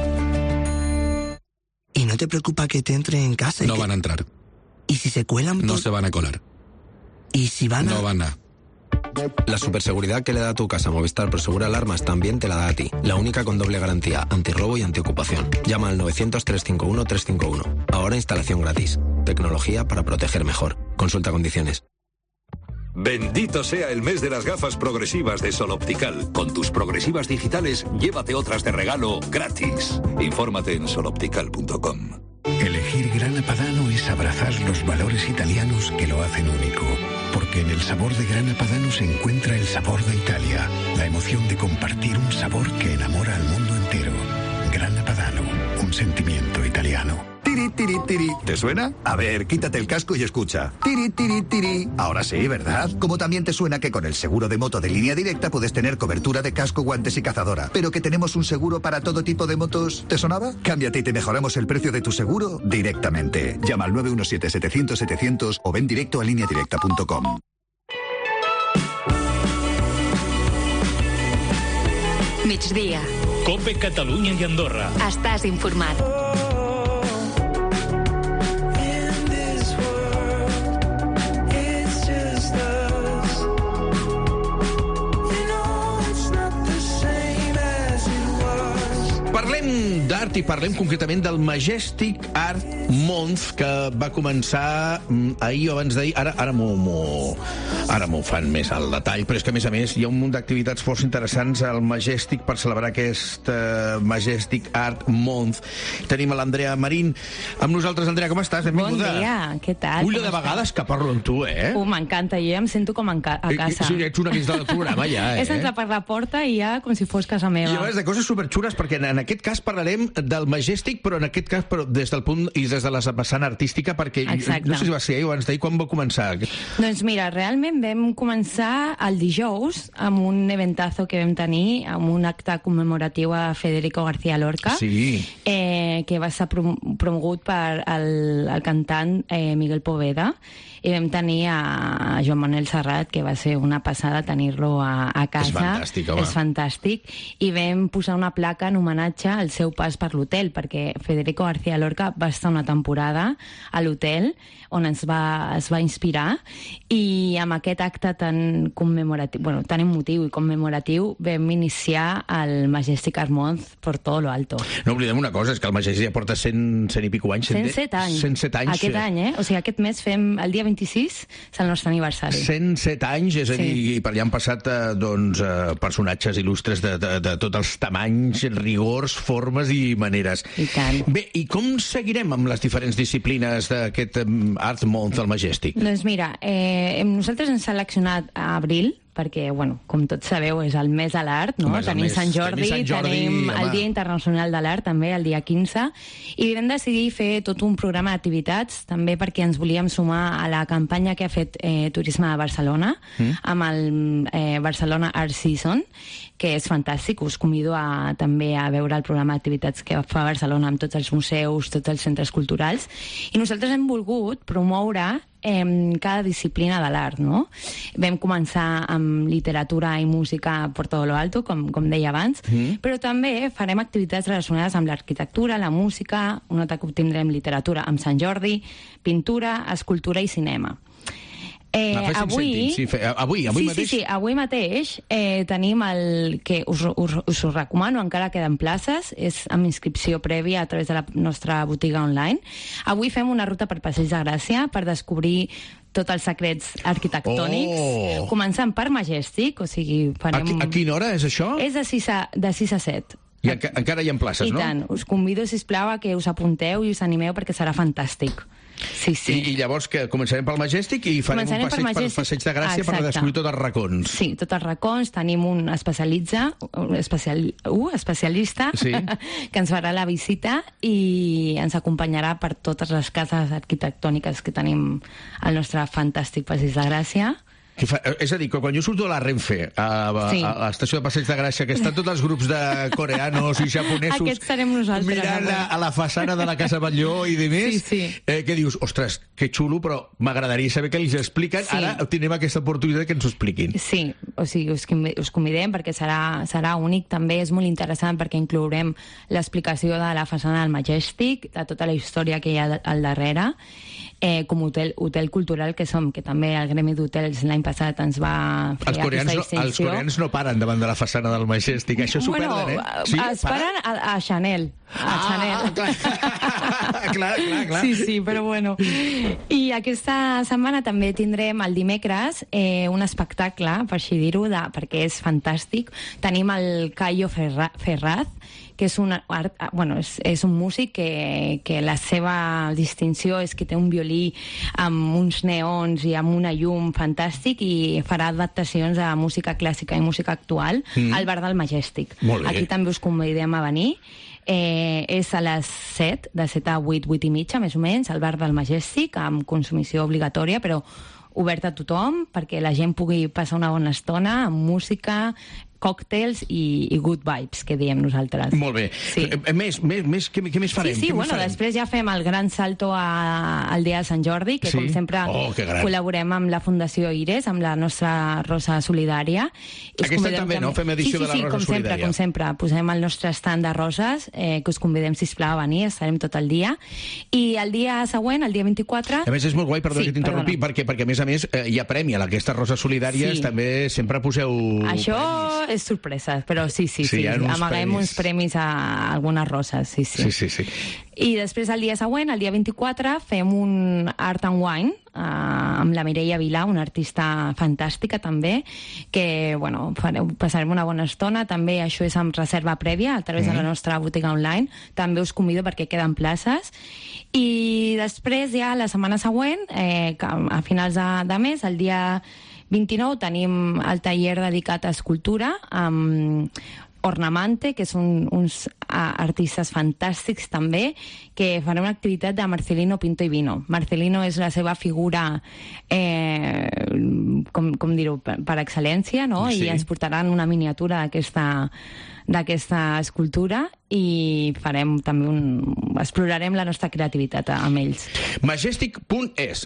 ¿Y no te preocupa que te entre en casa? No van a entrar. ¿Y si se cuelan? No se van a colar. ¿Y si van a...? No van a... La superseguridad que le da a tu casa Movistar Prosegura Alarmas también te la da a ti. La única con doble garantía, antirrobo y antiocupación. Llama al 900-351-351. Ahora instalación gratis. Tecnología para proteger mejor. Consulta condiciones. Bendito sea el mes de las gafas progresivas de Sol Optical. Con tus progresivas digitales, llévate otras de regalo gratis. Infórmate en soloptical.com. Elegir Grana Padano es abrazar los valores italianos que lo hacen único. Porque en el sabor de Grana Padano se encuentra el sabor de Italia. La emoción de compartir un sabor que enamora al mundo entero. Grana Padano, un sentimiento italiano. Tiri, tiri, tiri. ¿Te suena? A ver, quítate el casco y escucha. Tiri, tiri, tiri. Ahora sí, ¿verdad? Como también te suena que con el seguro de moto de Línea Directa puedes tener cobertura de casco, guantes y cazadora. Pero que tenemos un seguro para todo tipo de motos. ¿Te sonaba? Cámbiate y te mejoramos el precio de tu seguro directamente. Llama al 917-700-700 o ven directo a lineadirecta.com. Migdia. COPE Catalunya i Andorra. Estàs informat. Parlem d'art i parlem concretament del Majestic Art Month que va començar ahir o abans d'ahir. Ara m'ho fan més al detall, però és que a més hi ha un munt d'activitats força interessants al Majestic per celebrar aquest Majestic Art Month. Tenim a l'Andrea Marín amb nosaltres. Andrea, com estàs? Benvinguda. Bon dia, què tal? Ui, de vegades que parlo amb tu, eh? M'encanta, jo ja em sento com a casa. Sí, ets una dins del programa ja, És entrar per la porta i ja com si fos casa meva. I a vegades de coses superxules, perquè en aquest cas parlarem del Majestic, però en aquest cas des del punt i des de la vessant artística, perquè Exacte. no sé si va ser ahir o abans d'ahir, quan va començar? Doncs mira, realment vam començar el dijous amb un eventazo que vam tenir, amb un acte commemoratiu a Federico García Lorca, sí. Que va ser promogut per el cantant Miguel Poveda, i vam tenir a Joan Manuel Serrat, que va ser una passada tenir-lo a casa. És fantàstic, home. És fantàstic. I vam posar una placa en homenatge al seu pas per l'hotel, perquè Federico García Lorca va estar una temporada a l'hotel on es va inspirar, i amb aquest acte tan commemoratiu, tan emotiu i commemoratiu, vam iniciar el Majestic Art Month por todo lo alto. No oblidem una cosa, és que el Majestic ja porta 100 i pico anys. 107 anys. 107 anys. Aquest any, O sigui, aquest mes fem el dia 26, és el nostre aniversari. 107 anys, és a dir, i per allà han passat personatges il·lustres de tots els tamanys, rigors, formes i maneres. I tant. Bé, i com seguirem amb les diferents disciplines d'aquest Art Month del Majestic? Doncs mira, nosaltres hem seleccionat a abril, perquè, com tots sabeu, és el mes de l'art, no? Tenim Sant Jordi, tenim el Dia Internacional de l'Art, també, el dia 15, i vam decidir fer tot un programa d'activitats, també perquè ens volíem sumar a la campanya que ha fet Turisme de Barcelona, amb el Barcelona Art Season, que és fantàstic. Us convido també a veure el programa d'activitats que fa Barcelona amb tots els museus, tots els centres culturals, i nosaltres hem volgut promoure cada disciplina de l'art, no? Vam començar amb literatura i música por todo lo alto, com deia abans, però també farem activitats relacionades amb l'arquitectura, la música, un altre cop tindrem literatura amb Sant Jordi, pintura, escultura i cinema. Avui mateix? Sí, avui mateix tenim el que us ho recomano, encara queden places, és amb inscripció prèvia a través de la nostra botiga online. Avui fem una ruta per Passeig de Gràcia per descobrir tots els secrets arquitectònics, començant per Majestic, o sigui, farem... A quina hora és això? És de 6 a 7. I encara hi ha places, no? I tant, us convido, sisplau, a que us apunteu i us animeu perquè serà fantàstic. Sí, sí. I llavors que començarem pel Majestic i farem un passeig de Gràcia per descobrir tots els racons. Sí, tots els racons. Tenim un especialista que ens farà la visita i ens acompanyarà per totes les cases arquitectòniques que tenim al nostre fantàstic passeig de Gràcia. És a dir, que quan jo surto a la Renfe, a l'estació de Passeig de Gràcia, que estan tots els grups de coreanos i japonesos mirant a la façana de la Casa Batlló i demés, que dius, ostres, que xulo, però m'agradaria saber què els expliquen. Ara tindrem aquesta oportunitat que ens ho expliquin. Sí, o sigui, us convidem perquè serà únic. També és molt interessant perquè inclourem l'explicació de la façana del Majestic, de tota la història que hi ha al darrere, com hotel cultural que som, que també el Gremi d'Hotels l'any passat ens va fer aquesta distinció. Els coreans no paren davant de la façana del Majestic, això s'ho perden, eh? Sí, es paren a Chanel. Clar. Sí, però bueno. I aquesta setmana també tindrem el dimecres un espectacle, per així dir-ho, perquè és fantàstic. Tenim el Caio Ferraz, que és un músic que la seva distinció és que té un violí amb uns neons i amb una llum fantàstic i farà adaptacions a música clàssica i música actual al bar del Majestic. Aquí també us convidem a venir. És a les 7, de 7 a 8 i mitja, més o menys, al bar del Majestic, amb consumició obligatòria, però obert a tothom, perquè la gent pugui passar una bona estona amb música, còctels i good vibes, que diem nosaltres. Molt bé. Sí. Què més farem? Sí, després ja fem el gran salto al dia de Sant Jordi, que com sempre col·laborem amb la Fundació Ires, amb la nostra Rosa Solidària. Aquesta també, no? Fem edició de la Rosa Solidària. Com sempre, posem el nostre stand de roses, que us convidem, sisplau, a venir, estarem tot el dia. I el dia següent, el dia 24... A més, és molt guai, perdó que t'interrompi, perquè a més hi ha premi a aquestes roses solidàries, també sempre poseu... Això és sorpresa, però sí. Amaguem uns premis a algunes roses, sí. I després, el dia següent, el dia 24, fem un Art and Wine amb la Mireia Vilà, una artista fantàstica també, que passarem una bona estona. També això és amb reserva prèvia a través de la nostra botiga online. També us convido perquè queden places. I després, ja la setmana següent, a finals de mes, el dia 29, tenim el taller dedicat a escultura amb Ornamante, que són uns artistes fantàstics també, que faran una activitat de Marcelino Pinto i Vino. Marcelino és la seva figura, com dir-ho, per excel·lència, no? I ens portaran una miniatura d'aquesta escultura i farem també explorarem la nostra creativitat amb ells. Majestic.es,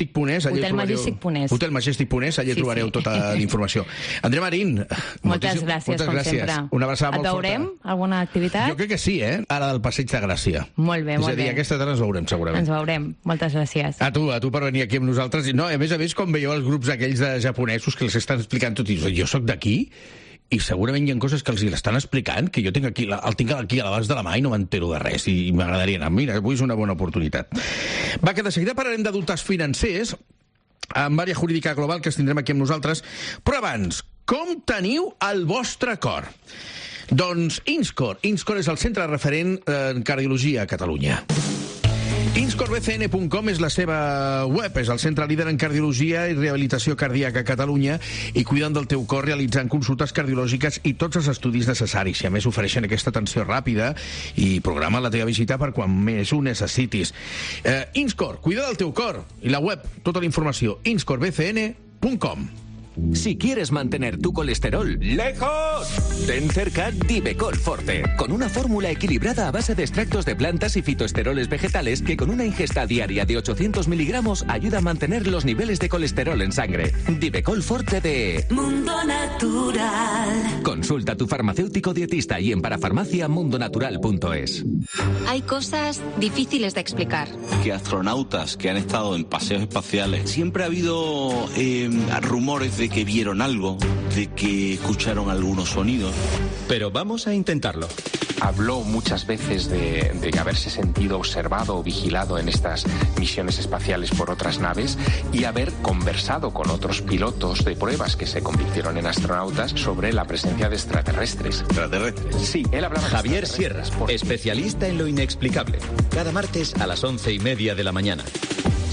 Hotelmajestic.es, allà trobareu tota l'informació. Andrea Marín, moltes gràcies, com sempre. Una abraçada molt forta. Et veurem alguna activitat? Jo crec que sí, ara del Passeig de Gràcia. Molt bé. És a dir, aquesta tarda ens veurem, segurament. Ens veurem, moltes gràcies. A tu per venir aquí amb nosaltres. No, a més, com veieu els grups aquells de japonesos que els estan explicant tot, i jo soc d'aquí, i segurament hi ha coses que els l'estan explicant que jo tinc aquí a l'abast de la mà i no m'entero de res, i m'agradaria anar. Mira, avui és una bona oportunitat. Va, que de seguida parlarem d'adultes financers amb àrea jurídica global, que els tindrem aquí amb nosaltres, però abans, com teniu el vostre cor? Doncs Inscor és el centre referent en cardiologia a Catalunya. InscorBCN.com és la seva web, és el centre líder en cardiologia i rehabilitació cardíaca a Catalunya, i cuiden del teu cor realitzant consultes cardiològiques i tots els estudis necessaris. I a més ofereixen aquesta atenció ràpida i programa la teva visita per quan més ho necessitis. Inscor, cuida del teu cor. I la web, tota la informació, InscorBCN.com. Si quieres mantener tu colesterol lejos, ten cerca Divecol Forte, con una fórmula equilibrada a base de extractos de plantas y fitoesteroles vegetales que con una ingesta diaria de 800 miligramos ayuda a mantener los niveles de colesterol en sangre. Divecol Forte de Mundo Natural. Consulta a tu farmacéutico dietista y en parafarmaciamundonatural.es. Hay cosas difíciles de explicar. Que astronautas que han estado en paseos espaciales, siempre ha habido rumores de que vieron algo, de que escucharon algunos sonidos. Pero vamos a intentarlo. Habló muchas veces de haberse sentido observado o vigilado en estas misiones espaciales por otras naves y haber conversado con otros pilotos de pruebas que se convirtieron en astronautas sobre la presencia de extraterrestres. ¿Extraterrestres? Sí, él hablaba de Javier Sierra, especialista en lo inexplicable. Cada martes a las 11:30 de la mañana.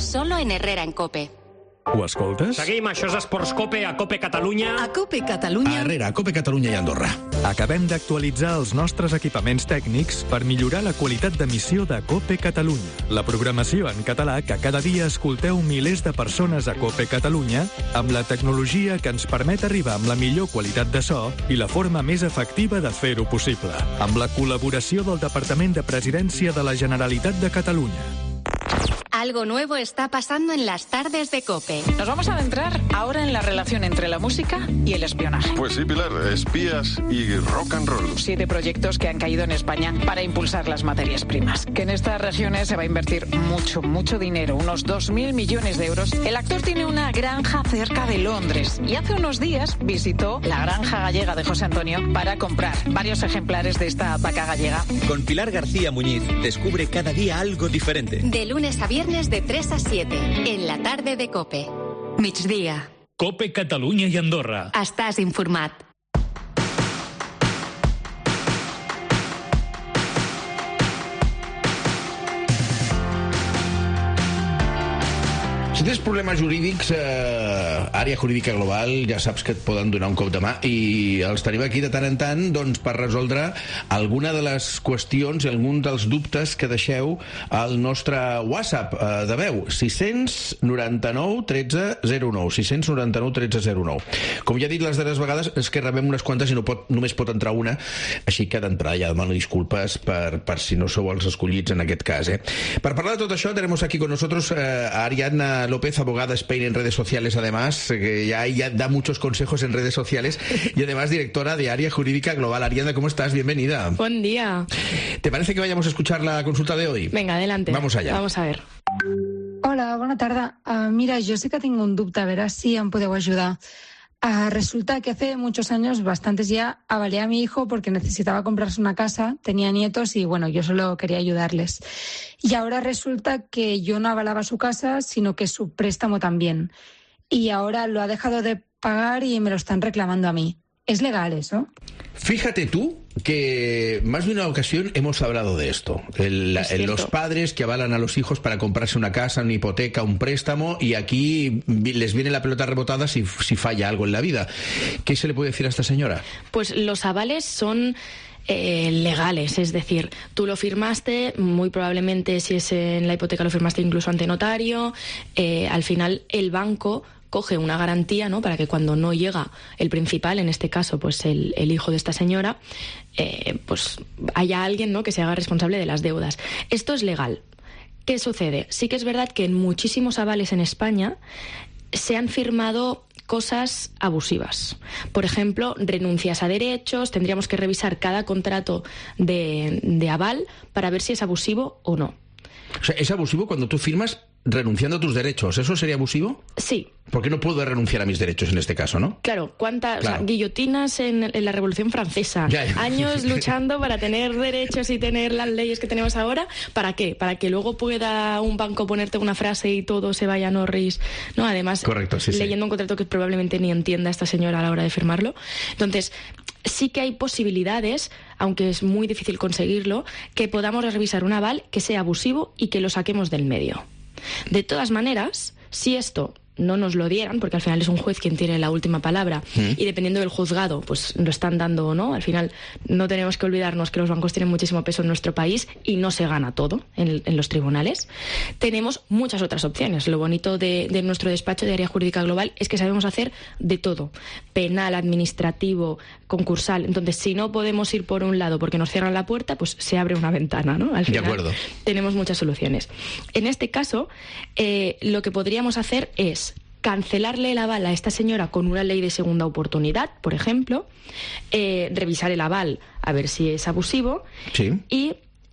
solo en Herrera en COPE. Ho escoltes? Seguim, això és Esports COPE, a COPE Catalunya. A COPE Catalunya. A Herrera, a COPE Catalunya i Andorra. Acabem d'actualitzar els nostres equipaments tècnics per millorar la qualitat d'emissió de COPE Catalunya. La programació en català que cada dia escolteu milers de persones a COPE Catalunya amb la tecnologia que ens permet arribar amb la millor qualitat de so i la forma més efectiva de fer-ho possible. Amb la col·laboració del Departament de Presidència de la Generalitat de Catalunya. Algo nuevo está pasando en las tardes de COPE. Nos vamos a adentrar ahora en la relación entre la música y el espionaje. Pues sí, Pilar, espías y rock and roll. 7 proyectos que han caído en España para impulsar las materias primas. Que en estas regiones se va a invertir mucho dinero, unos 2.000 millones de euros. El actor tiene una granja cerca de Londres y hace unos días visitó la granja gallega de José Antonio para comprar varios ejemplares de esta vaca gallega. Con Pilar García Muñiz descubre cada día algo diferente. De lunes a viernes de 3 a 7, en la tarde de COPE. Migdia. COPE Catalunya i Andorra. Estàs informat. Si tens problemes jurídics, Àrea Jurídica Global, ja saps que et poden donar un cop de mà i els tenim aquí de tant en tant doncs, per resoldre alguna de les qüestions i algun dels dubtes que deixeu al nostre WhatsApp de veu, 699 13 09, 699 13 09. Com ja he dit les darreres vegades, és que rebem unes quantes i només pot entrar una, així que d'entrada ja demano disculpes per si no sou els escollits en aquest cas. Per parlar de tot això, tenemos aquí con nosotros a Ariadna López, abogada Spain en redes sociales, además, que ya da muchos consejos en redes sociales y además directora de Área Jurídica Global. Ariadna, ¿cómo estás? Bienvenida. Buen día. ¿Te parece que vayamos a escuchar la consulta de hoy? Venga, adelante. Vamos allá. Vamos a ver. Hola, bona tarda. Mira, yo sé que tengo un dubte, a ver si em podeu ayudar. Resulta que hace muchos años, bastantes ya, avalé a mi hijo porque necesitaba comprarse una casa, tenía nietos y bueno, yo solo quería ayudarles. Y ahora resulta que yo no avalaba su casa, sino que su préstamo también. Y ahora lo ha dejado de pagar y me lo están reclamando a mí. ¿Es legal eso? Fíjate tú que más de una ocasión hemos hablado de esto. Los padres que avalan a los hijos para comprarse una casa, una hipoteca, un préstamo, y aquí les viene la pelota rebotada si falla algo en la vida. ¿Qué se le puede decir a esta señora? Pues los avales son legales, es decir, tú lo firmaste, muy probablemente si es en la hipoteca lo firmaste incluso ante notario, al final el banco coge una garantía, ¿no?, para que cuando no llega el principal, en este caso pues el hijo de esta señora, pues haya alguien, ¿no?, que se haga responsable de las deudas. Esto es legal. ¿Qué sucede? Sí que es verdad que en muchísimos avales en España se han firmado cosas abusivas. Por ejemplo, renuncias a derechos, tendríamos que revisar cada contrato de aval para ver si es abusivo o no. O sea, es abusivo cuando tú firmas renunciando a tus derechos. ¿Eso sería abusivo? Sí. ¿Por qué no puedo renunciar a mis derechos en este caso, no? Claro, o sea, guillotinas en la Revolución Francesa. Ya. Años luchando para tener derechos y tener las leyes que tenemos ahora. ¿Para qué? Para que luego pueda un banco ponerte una frase y todo se vaya a Norris, ¿no? Además, correcto, sí, leyendo un contrato que probablemente ni entienda esta señora a la hora de firmarlo. Entonces, sí que hay posibilidades, aunque es muy difícil conseguirlo, que podamos revisar un aval que sea abusivo y que lo saquemos del medio. De todas maneras, si esto no nos lo dieran, porque al final es un juez quien tiene la última palabra, y dependiendo del juzgado, pues lo están dando o no. Al final no tenemos que olvidarnos que los bancos tienen muchísimo peso en nuestro país y no se gana todo en los tribunales. Tenemos muchas otras opciones. Lo bonito de nuestro despacho de Área Jurídica Global es que sabemos hacer de todo: penal, administrativo, concursal. Entonces, si no podemos ir por un lado porque nos cierran la puerta, pues se abre una ventana, ¿no? Al final, de acuerdo, tenemos muchas soluciones. En este caso, lo que podríamos hacer es cancelarle el aval a esta señora con una ley de segunda oportunidad, por ejemplo, revisar el aval a ver si es abusivo, sí, y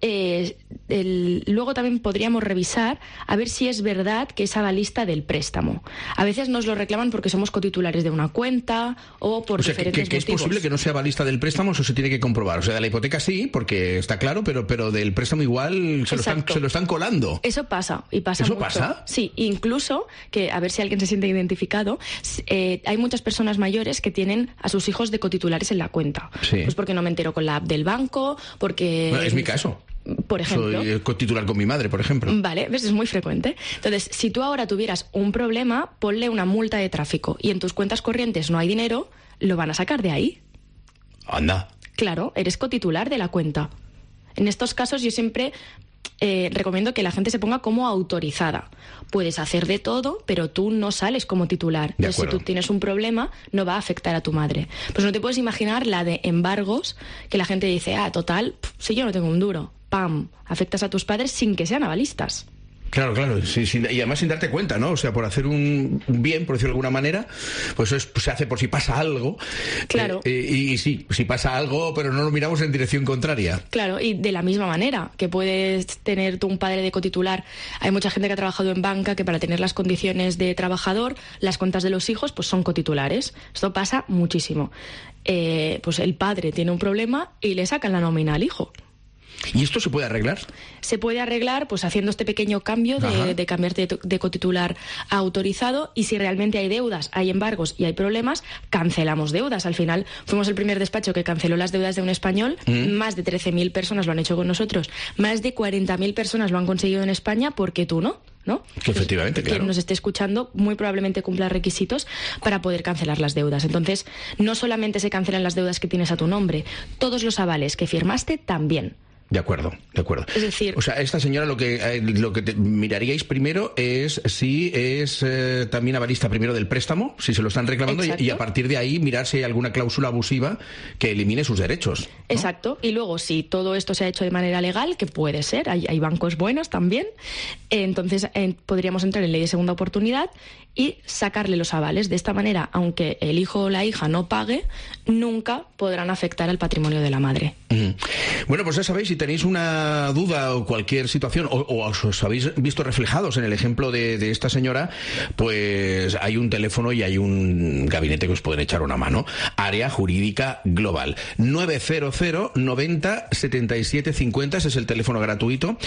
luego también podríamos revisar a ver si es verdad que es avalista del préstamo. A veces nos lo reclaman porque somos cotitulares de una cuenta o por diferentes motivos. ¿Es posible que no sea avalista del préstamo? Eso se tiene que comprobar. O sea, de la hipoteca sí, porque está claro, pero del préstamo igual se lo están colando. Eso pasa, y pasa mucho. ¿Eso pasa? Sí, incluso, que a ver si alguien se siente identificado, hay muchas personas mayores que tienen a sus hijos de cotitulares en la cuenta. Sí. Pues porque no me entero con la app del banco, porque... Bueno, es mi caso. por ejemplo. Soy cotitular con mi madre, por ejemplo. Vale, ¿ves? Es muy frecuente. Entonces, si tú ahora tuvieras un problema, ponle una multa de tráfico y en tus cuentas corrientes no hay dinero, lo van a sacar de ahí. Anda. Claro, eres cotitular de la cuenta. En estos casos yo siempre recomiendo que la gente se ponga como autorizada. Puedes hacer de todo, pero tú no sales como titular. Entonces, si tú tienes un problema, no va a afectar a tu madre. Pues no te puedes imaginar la de embargos que la gente dice, total, si yo no tengo un duro, ¡pam!, afectas a tus padres sin que sean avalistas. Claro, sí, y además sin darte cuenta, ¿no? O sea, por hacer un bien, por decirlo de alguna manera, pues eso se hace por si pasa algo. Claro. Y sí, si pasa algo, pero no lo miramos en dirección contraria. Claro, y de la misma manera que puedes tener tú un padre de cotitular. Hay mucha gente que ha trabajado en banca que para tener las condiciones de trabajador, las cuentas de los hijos, pues son cotitulares. Esto pasa muchísimo. Pues el padre tiene un problema y le sacan la nómina al hijo. ¿Y esto se puede arreglar? Se puede arreglar pues haciendo este pequeño cambio de cambiarte de cotitular a autorizado, y si realmente hay deudas, hay embargos y hay problemas, cancelamos deudas. Al final fuimos el primer despacho que canceló las deudas de un español. Más de 13.000 personas lo han hecho con nosotros. Más de 40.000 personas lo han conseguido en España. ¿Por qué tú no? ¿No? Que efectivamente, claro. Quien nos esté escuchando muy probablemente cumpla requisitos para poder cancelar las deudas. Entonces, no solamente se cancelan las deudas que tienes a tu nombre, todos los avales que firmaste también. De acuerdo. Es decir... O sea, esta señora lo que miraríais primero es si es también avalista primero del préstamo, si se lo están reclamando, y a partir de ahí mirar si hay alguna cláusula abusiva que elimine sus derechos, ¿no? Exacto. Y luego, si todo esto se ha hecho de manera legal, que puede ser, hay bancos buenos también, entonces podríamos entrar en ley de segunda oportunidad y sacarle los avales. De esta manera, aunque el hijo o la hija no pague, nunca podrán afectar al patrimonio de la madre. Bueno, pues ya sabéis, si tenéis una duda o cualquier situación, o os habéis visto reflejados en el ejemplo de esta señora, pues hay un teléfono y hay un gabinete que os pueden echar una mano. Área Jurídica Global. 900 90 77 50, ese es el teléfono gratuito.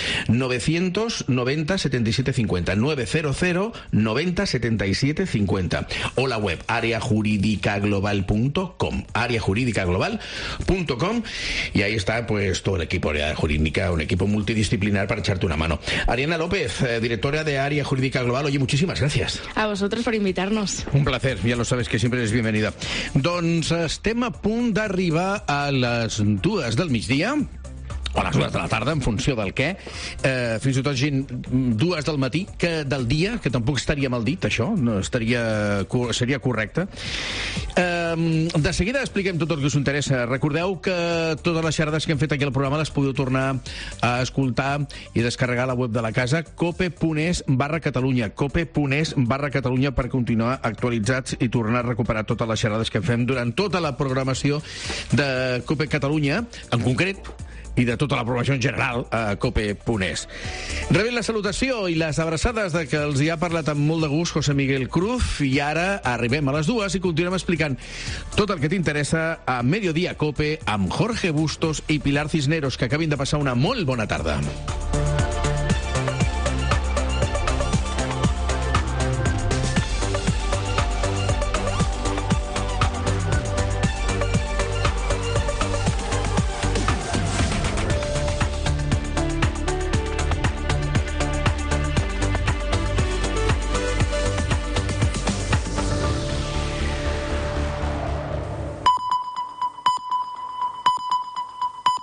990 77 50. 900 90 77 50. O la web areajuridicaglobal.com. areajuridicaglobal.com. Y ahí está pues todo el equipo de Área Jurídica, un equipo multidisciplinar para echarte una mano. Ariana López, directora de Área Jurídica Global. Oye, muchísimas gracias. A vosotros por invitarnos. Un placer, ya lo sabes que siempre eres bienvenida. Doncs estem a punt d'arribar a les 2 del migdia, o a les 2 de la tarda, en funció del què. Fins i tot gent 2 del matí, del dia, que tampoc estaria mal dit, això, no seria correcte. De seguida expliquem tot el que us interessa. Recordeu que totes les xerrades que hem fet aquí al programa les podeu tornar a escoltar i descarregar a la web de la casa, cope.es/Catalunya, cope.es/Catalunya, per continuar actualitzats i tornar a recuperar totes les xerrades que fem durant tota la programació de Cope Catalunya, en concret, i de tota la programació en general a cope.es. Rebent la salutació i les abraçades de que els hi ha parlat amb molt de gust José Miguel Cruz, i ara arribem a les 2 i continuem explicant tot el que t'interessa a Mediodía Cope amb Jorge Bustos i Pilar Cisneros, que acabin de passar una molt bona tarda.